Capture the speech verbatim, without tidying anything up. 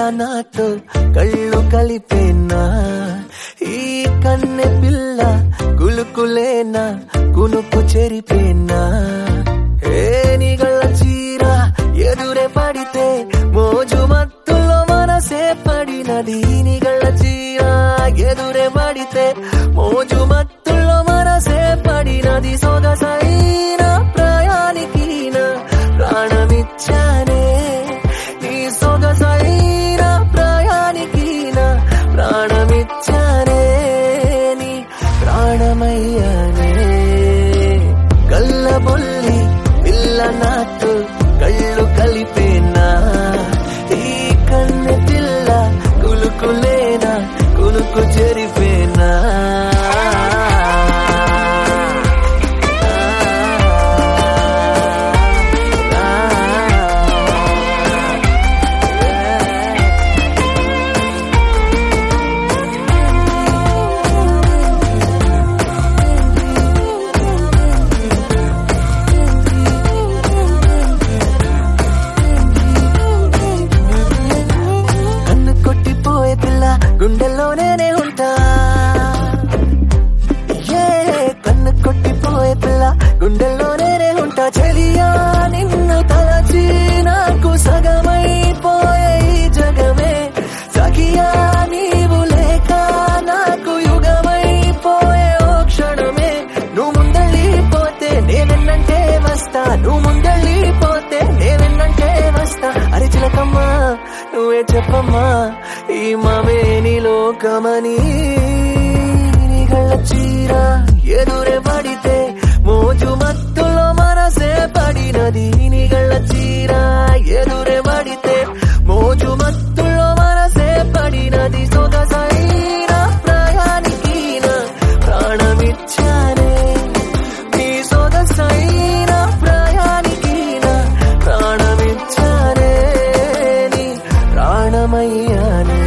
నాతో కళ్ళు కలిపేనా ఈ కన్నె పిల్ల కులుకులేనా కునుకు చెరిపేనా ఏ నిగళ్ళ చీర ఎదురే పడితే మోజు మత్తులో మనసే పడినది నిగళ్ళ చీర ఎదురే పడితే మోజు మత్తులో మనసే పడినది సొగసైన ప్రయాణికి నా ప్రాణమిచ్చానే నీ సొగసైన ప్రయాణికి నా ప్రాణమిచ్చానే నీ ప్రాణమయ్యానే కళ్ళబొల్లి పిల్ల నాతో కళ్ళు కలిపేనా ఈ కన్నె పిల్ల కులుకులేనా కులుకు చెరిపేనా గుండెల్లోనే ఉంటా ఏ కన్ను కొట్టిపోయే పిల్ల గుండెల్లోనే ఉంటా చెలియా నిన్ను తలచి నాకు సగమైపోయే ఈ జగమే సఖియా నీవు లేక నాకు యుగమైపోయే ఓ క్షణమే నువ్వు ముందళ్ళిపోతే నేనెన్నంటే వస్తా నువ్వు ముందళ్ళిపోతే నేనెన్నంటే వస్తా అరి చిలకమ్మా నువ్వే చెప్పమ్మా ఈ మావేని లోకమని నిగళ్ళ చీర ఎదురే పడితే మోజు మత్తులో మనసే పడినది నిగళ్ళ చీర ఎదురే పడితే మోజు మత్తులో మనసే పడినది సొగసైన ప్రయాణికి నా ప్రాణమిచ్చానే నీ సొగసైన ప్రయాణికి నా ప్రాణమిచ్చానే నీ ప్రాణమయ్యానే